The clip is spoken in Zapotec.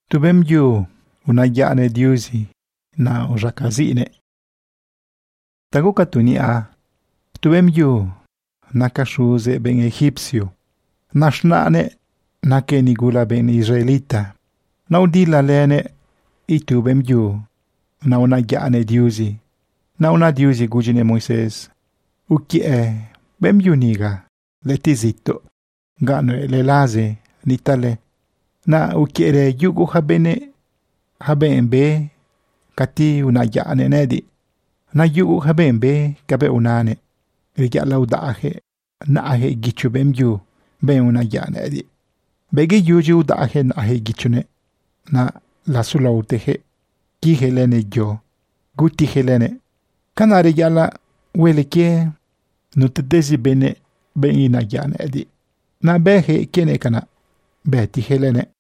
Tuvem yu unaya'ne Diusi na uxakazine. Taguka tunia. Tuvem yu nakaxuze ben egipcio. Nashnane nakenigula ben israelita. Naudila lene ituvem yu na unaya'ne Diusi. Na una Diusi gujine Moises. Ukie bem yuniga letizito. Gano lelaze nitale. Na ukiere yugu habembe kati unaya'ne nedi. Na yugu habembe kabe unane. Riga laudaje naaje gichu bem yu ben unaya'ne nedi. Bege yuji udaje naaje gichune. Na la sulauteje kihelene yo. Gutihelene. Kanare yala welekie nutedezi bene ben inaya'ne nedi. Na beje kene kana beti helene.